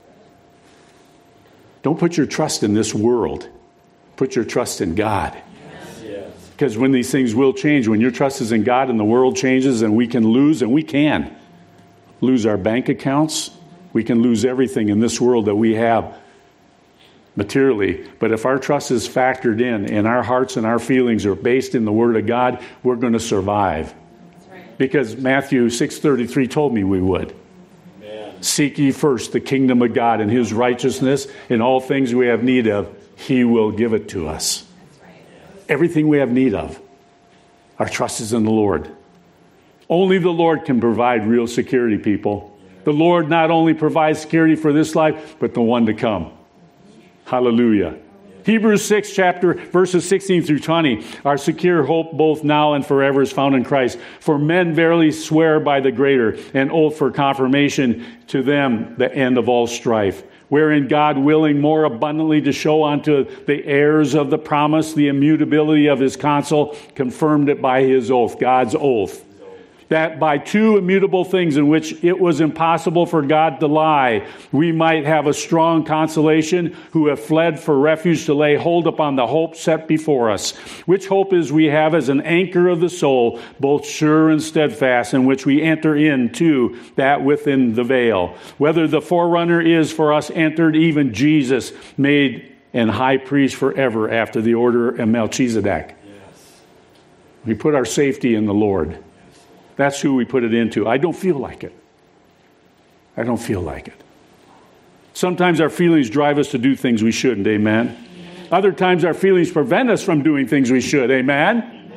Don't put your trust in this world. Put your trust in God. Because when these things will change, when your trust is in God and the world changes and we can lose our bank accounts. We can lose everything in this world that we have materially. But if our trust is factored in and our hearts and our feelings are based in the Word of God, we're going to survive. Right. Because Matthew 6:33 told me we would. Amen. Seek ye first the kingdom of God and His righteousness, and all things we have need of, He will give it to us. That's right. Everything we have need of. Our trust is in the Lord. Only the Lord can provide real security, people. The Lord not only provides security for this life, but the one to come. Hallelujah. Hebrews 6 chapter verses 16 through 20. Our secure hope both now and forever is found in Christ. For men verily swear by the greater, an oath for confirmation to them the end of all strife. Wherein God, willing more abundantly to show unto the heirs of the promise the immutability of His counsel, confirmed it by His oath, God's oath. That by two immutable things in which it was impossible for God to lie, we might have a strong consolation who have fled for refuge to lay hold upon the hope set before us. Which hope is we have as an anchor of the soul, both sure and steadfast, in which we enter into that within the veil. Whether the forerunner is for us entered, even Jesus, made an high priest forever after the order of Melchizedek. Yes. We put our safety in the Lord. That's who we put it into. I don't feel like it. I don't feel like it. Sometimes our feelings drive us to do things we shouldn't. Amen. Other times our feelings prevent us from doing things we should. Amen.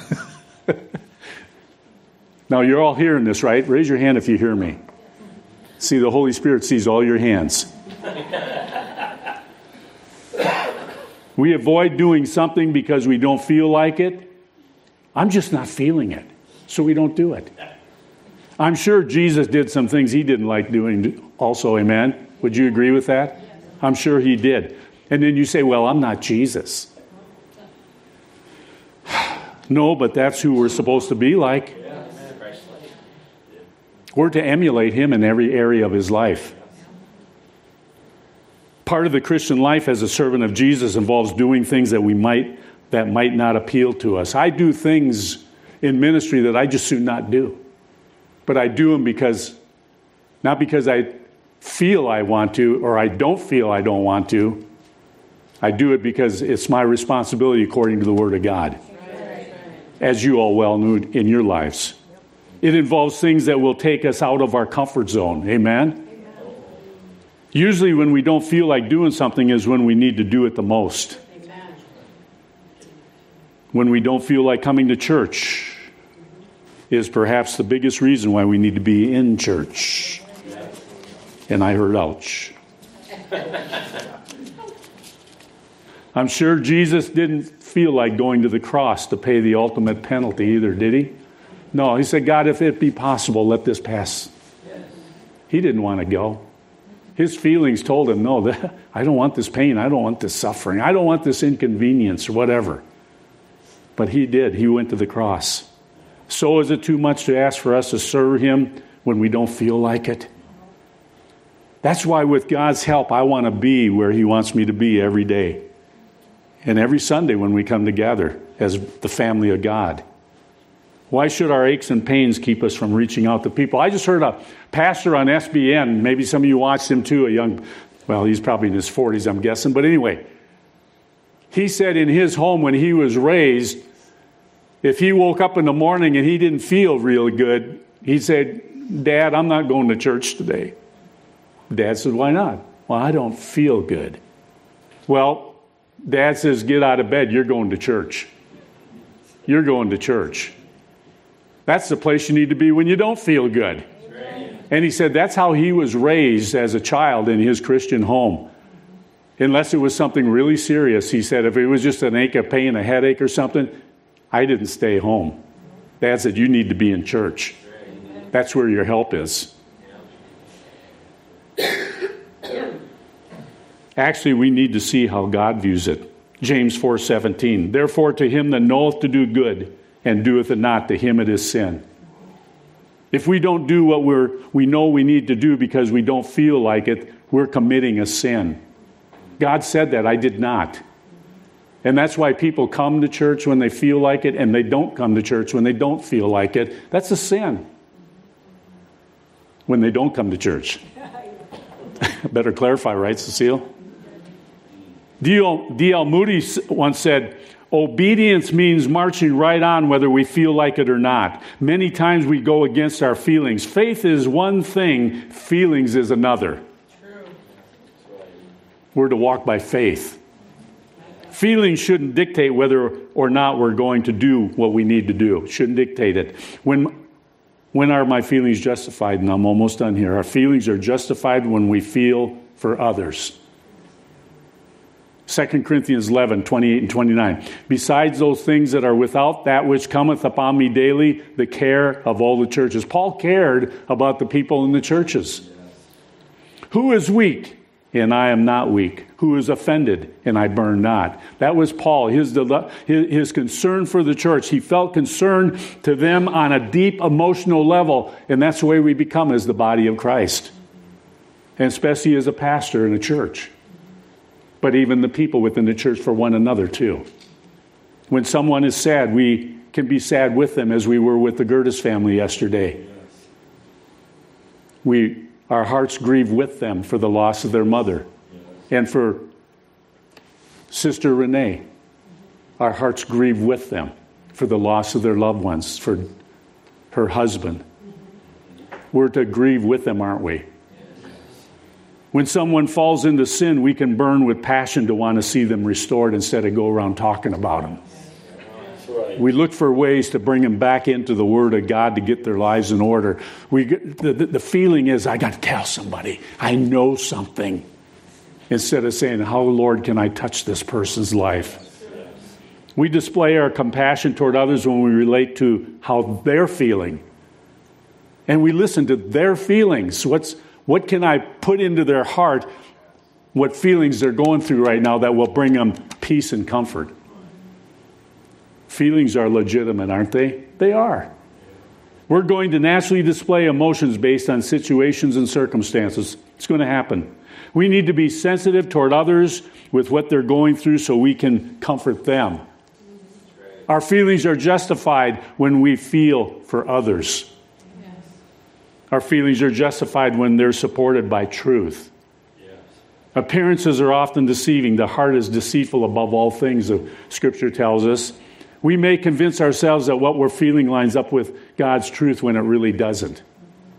Now you're all hearing this, right? Raise your hand if you hear me. See, the Holy Spirit sees all your hands. We avoid doing something because we don't feel like it. I'm just not feeling it. So we don't do it. I'm sure Jesus did some things He didn't like doing also, amen? Would you agree with that? I'm sure He did. And then you say, well, I'm not Jesus. No, but that's who we're supposed to be like. We're to emulate Him in every area of His life. Part of the Christian life as a servant of Jesus involves doing things that might not appeal to us. I do things in ministry that I just should not do. But I do them not because I feel I want to, or I don't feel I don't want to. I do it because it's my responsibility according to the Word of God. As you all well know in your lives. It involves things that will take us out of our comfort zone. Amen? Usually when we don't feel like doing something is when we need to do it the most. Amen. When we don't feel like coming to church is perhaps the biggest reason why we need to be in church. And I heard ouch. I'm sure Jesus didn't feel like going to the cross to pay the ultimate penalty either, did he? No, he said, God, if it be possible, let this pass. He didn't want to go. His feelings told him, no, I don't want this pain. I don't want this suffering. I don't want this inconvenience or whatever. But he did. He went to the cross. So is it too much to ask for us to serve him when we don't feel like it? That's why with God's help, I want to be where he wants me to be every day. And every Sunday when we come together as the family of God. Why should our aches and pains keep us from reaching out to people? I just heard a pastor on SBN, maybe some of you watched him too, he's probably in his 40s, I'm guessing. But anyway, he said in his home when he was raised, if he woke up in the morning and he didn't feel real good, he said, Dad, I'm not going to church today. Dad said, why not? Well, I don't feel good. Well, Dad says, get out of bed. You're going to church. You're going to church. That's the place you need to be when you don't feel good. And he said that's how he was raised as a child in his Christian home. Unless it was something really serious, he said, if it was just an ache, a pain, a headache or something, I didn't stay home. Dad said, you need to be in church. That's where your help is. Actually, we need to see how God views it. James 4:17. Therefore, to him that knoweth to do good and doeth it not, to him it is sin. If we don't do what we know we need to do because we don't feel like it, we're committing a sin. God said that. I did not. And that's why people come to church when they feel like it, and they don't come to church when they don't feel like it. That's a sin. When they don't come to church. Better clarify, right, Cecile? D.L. Moody once said, obedience means marching right on whether we feel like it or not. Many times we go against our feelings. Faith is one thing, feelings is another. True. We're to walk by faith. Feelings shouldn't dictate whether or not we're going to do what we need to do. Shouldn't dictate it. When are my feelings justified? And I'm almost done here. Our feelings are justified when we feel for others. 2 Corinthians 11, 28 and 29. Besides those things that are without, that which cometh upon me daily, the care of all the churches. Paul cared about the people in the churches. Who is weak? And I am not weak. Who is offended? And I burn not. That was Paul, his concern for the church. He felt concerned to them on a deep emotional level. And that's the way we become as the body of Christ. And especially as a pastor in a church. But even the people within the church for one another too. When someone is sad, we can be sad with them as we were with the Gertis family yesterday. Our hearts grieve with them for the loss of their mother. And for Sister Renee, our hearts grieve with them for the loss of their loved ones, for her husband. We're to grieve with them, aren't we? When someone falls into sin, we can burn with passion to want to see them restored instead of go around talking about them. Right. We look for ways to bring them back into the Word of God to get their lives in order. The feeling is, I got to tell somebody. I know something. Instead of saying, how, Lord, can I touch this person's life? We display our compassion toward others when we relate to how they're feeling. And we listen to their feelings. What can I put into their heart? What feelings they're going through right now that will bring them peace and comfort? Feelings are legitimate, aren't they? They are. We're going to naturally display emotions based on situations and circumstances. It's going to happen. We need to be sensitive toward others with what they're going through so we can comfort them. Our feelings are justified when we feel for others. Our feelings are justified when they're supported by truth. Yes. Appearances are often deceiving. The heart is deceitful above all things, the Scripture tells us. We may convince ourselves that what we're feeling lines up with God's truth when it really doesn't.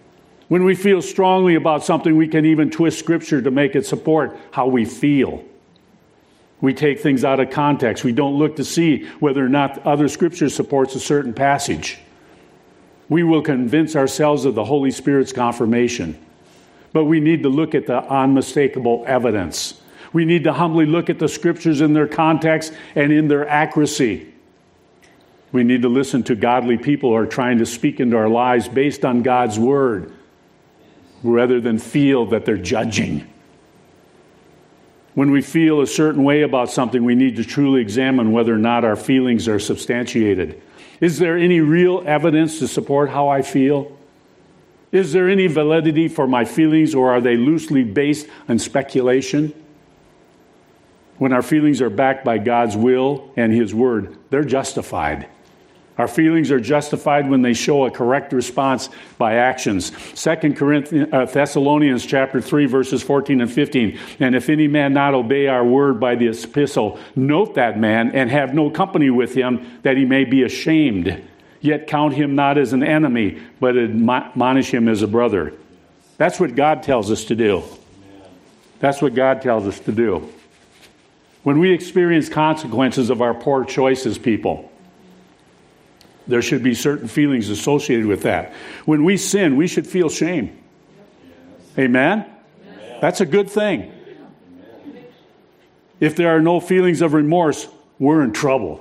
When we feel strongly about something, we can even twist Scripture to make it support how we feel. We take things out of context. We don't look to see whether or not other Scripture supports a certain passage. We will convince ourselves of the Holy Spirit's confirmation. But we need to look at the unmistakable evidence. We need to humbly look at the Scriptures in their context and in their accuracy. We need to listen to godly people who are trying to speak into our lives based on God's Word, rather than feel that they're judging. When we feel a certain way about something, we need to truly examine whether or not our feelings are substantiated. Is there any real evidence to support how I feel? Is there any validity for my feelings, or are they loosely based on speculation? When our feelings are backed by God's will and His Word, they're justified. Our feelings are justified when they show a correct response by actions. 2 Thessalonians chapter 3, verses 14 and 15. And if any man not obey our word by the epistle, note that man and have no company with him, that he may be ashamed. Yet count him not as an enemy, but admonish him as a brother. That's what God tells us to do. That's what God tells us to do. When we experience consequences of our poor choices, people, there should be certain feelings associated with that. When we sin, we should feel shame. Amen? That's a good thing. If there are no feelings of remorse, we're in trouble.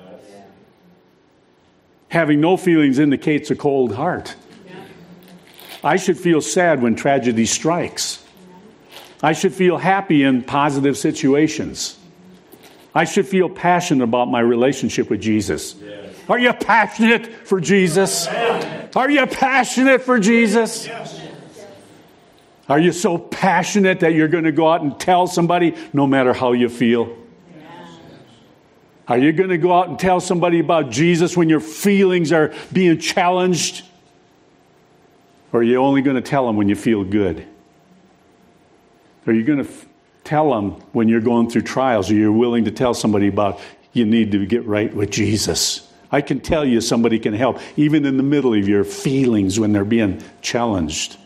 Having no feelings indicates a cold heart. I should feel sad when tragedy strikes. I should feel happy in positive situations. I should feel passionate about my relationship with Jesus. Are you passionate for Jesus? Are you passionate for Jesus? Are you so passionate that you're going to go out and tell somebody no matter how you feel? Are you going to go out and tell somebody about Jesus when your feelings are being challenged? Or are you only going to tell them when you feel good? Are you going to tell them when you're going through trials, or you're willing to tell somebody about you need to get right with Jesus? I can tell you somebody can help, even in the middle of your feelings when they're being challenged.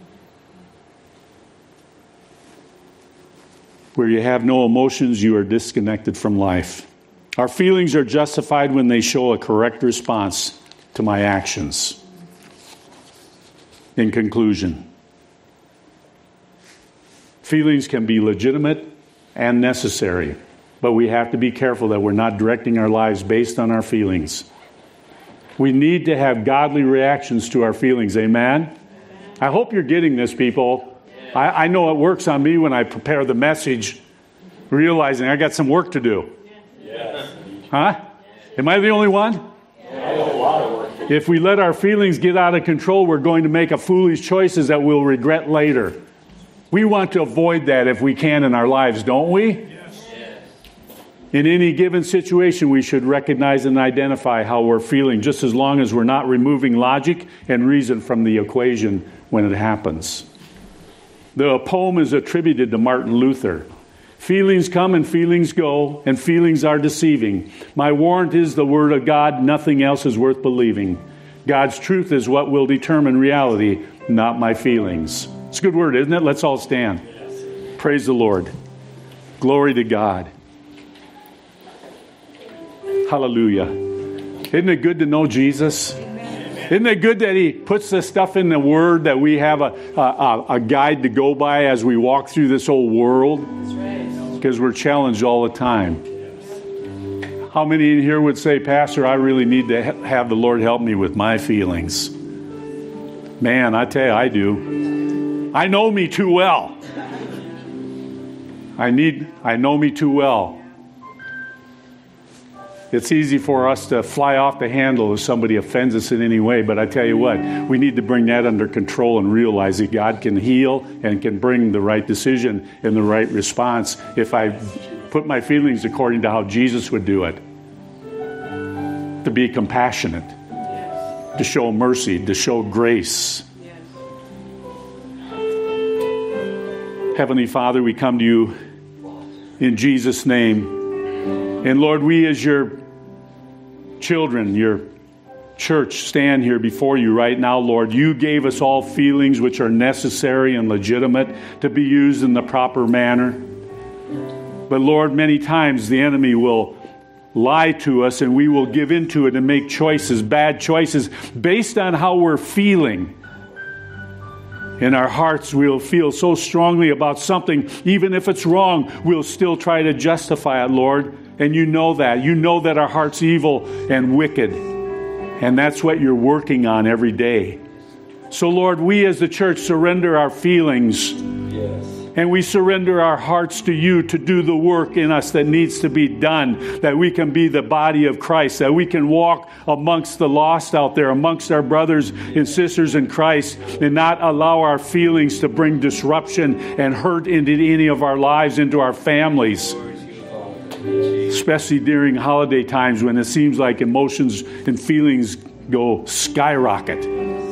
Where you have no emotions, you are disconnected from life. Our feelings are justified when they show a correct response to my actions. In conclusion, feelings can be legitimate and necessary, but we have to be careful that we're not directing our lives based on our feelings. We need to have godly reactions to our feelings. Amen? I hope you're getting this, people. I know it works on me when I prepare the message, realizing I got some work to do. Huh? Am I the only one? If we let our feelings get out of control, we're going to make foolish choices that we'll regret later. We want to avoid that if we can in our lives, don't we? In any given situation, we should recognize and identify how we're feeling, just as long as we're not removing logic and reason from the equation when it happens. The poem is attributed to Martin Luther. Feelings come and feelings go, and feelings are deceiving. My warrant is the word of God, nothing else is worth believing. God's truth is what will determine reality, not my feelings. It's a good word, isn't it? Let's all stand. Praise the Lord. Glory to God. Hallelujah. Isn't it good to know Jesus? Isn't it good that He puts this stuff in the Word, that we have a guide to go by as we walk through this old world? Because we're challenged all the time. How many in here would say, Pastor, I really need to have the Lord help me with my feelings? Man, I tell you, I do. I know me too well. I know me too well. It's easy for us to fly off the handle if somebody offends us in any way, but I tell you what, we need to bring that under control and realize that God can heal and can bring the right decision and the right response if I put my feelings according to how Jesus would do it. To be compassionate, to show mercy, to show grace. Heavenly Father, we come to you in Jesus' name. And Lord, we as your children church stand here before you right now, Lord. You gave us all feelings which are necessary and legitimate to be used in the proper manner. But Lord, many times the enemy will lie to us and we will give into it and make choices, bad choices, based on how we're feeling. In our hearts, we'll feel so strongly about something, even if it's wrong, we'll still try to justify it, Lord. And you know that. You know that our heart's evil and wicked. And that's what you're working on every day. So, Lord, we as the church surrender our feelings. Yes. And we surrender our hearts to you to do the work in us that needs to be done, that we can be the body of Christ, that we can walk amongst the lost out there, amongst our brothers and sisters in Christ, and not allow our feelings to bring disruption and hurt into any of our lives, into our families. Especially during holiday times when it seems like emotions and feelings go skyrocket.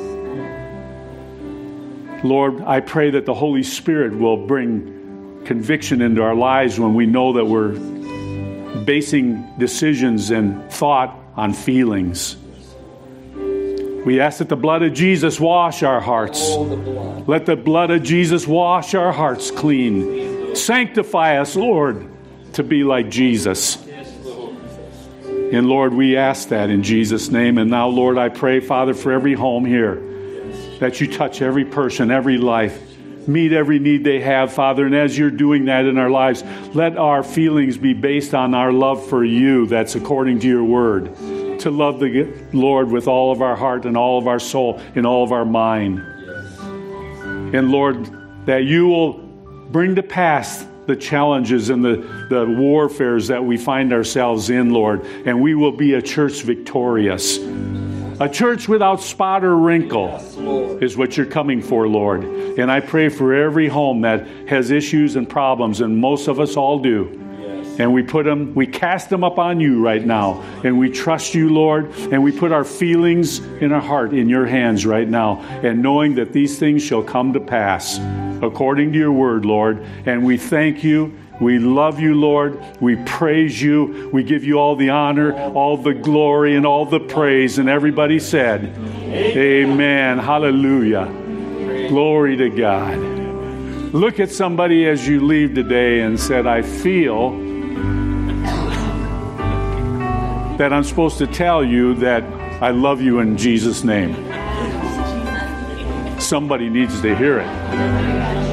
Lord, I pray that the Holy Spirit will bring conviction into our lives when we know that we're basing decisions and thought on feelings. We ask that the blood of Jesus wash our hearts. Let the blood of Jesus wash our hearts clean. Sanctify us, Lord, to be like Jesus. And Lord, we ask that in Jesus' name. And now, Lord, I pray, Father, for every home here, that you touch every person, every life, meet every need they have, Father. And as you're doing that in our lives, let our feelings be based on our love for you, that's according to your word, to love the Lord with all of our heart and all of our soul and all of our mind. And Lord, that you will bring to pass the challenges and the warfares that we find ourselves in, Lord, and we will be a church victorious. A church without spot or wrinkle is what you're coming for, Lord. And I pray for every home that has issues and problems, and most of us all do. And we cast them up on you right now. And we trust you, Lord, and we put our feelings in our heart in your hands right now, and knowing that these things shall come to pass according to your word, Lord. And we thank you. We love you, Lord. We praise you. We give you all the honor, all the glory, and all the praise. And everybody said, Amen. Hallelujah. Glory to God. Look at somebody as you leave today and said, I feel that I'm supposed to tell you that I love you in Jesus' name. Somebody needs to hear it.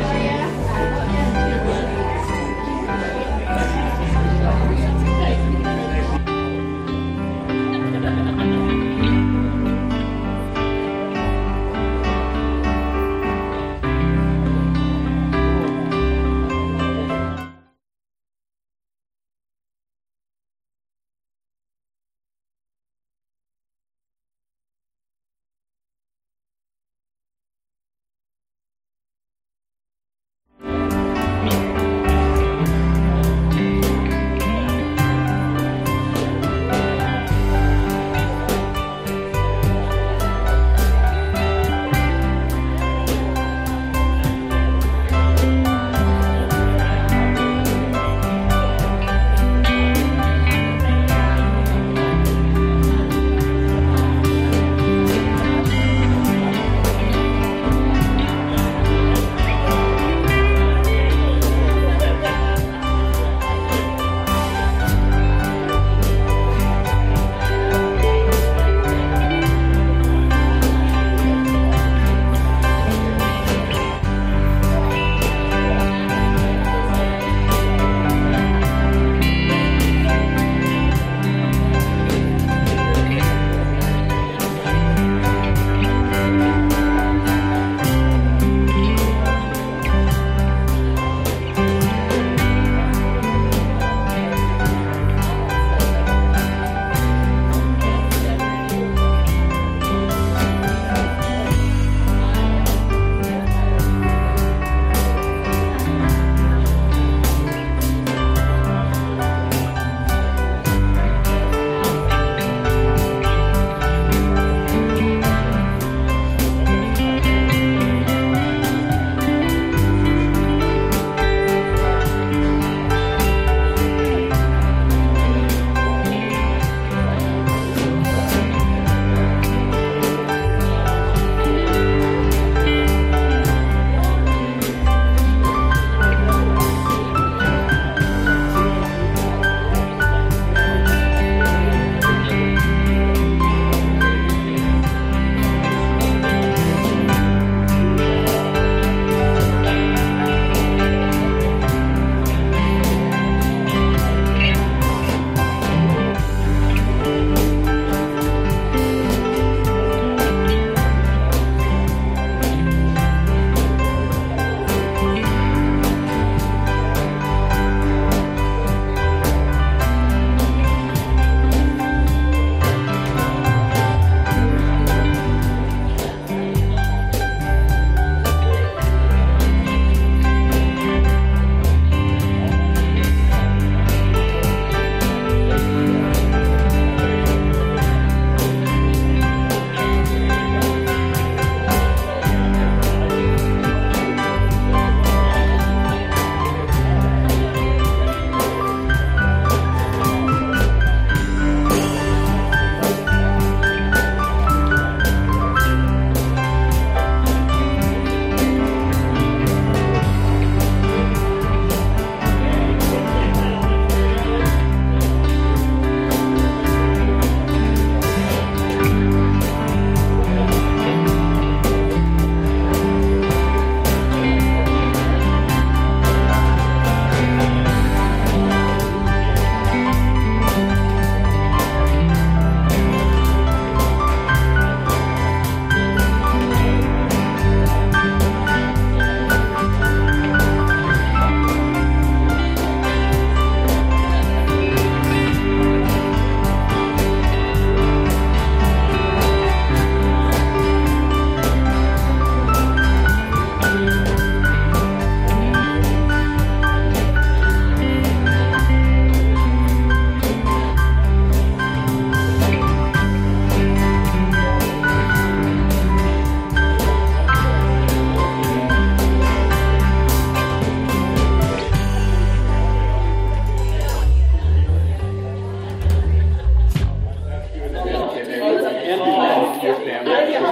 your family.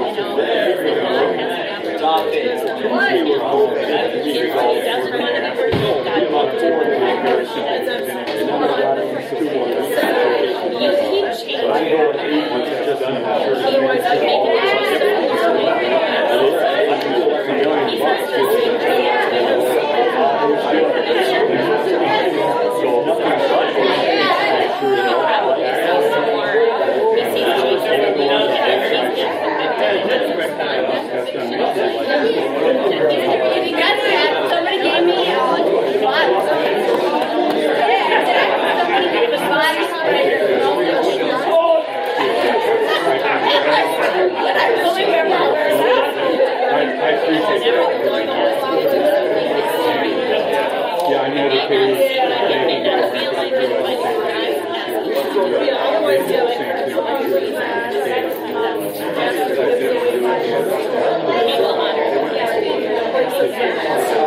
Somebody gave me but I really remember I appreciate that. Yeah, I meditate. I always do it.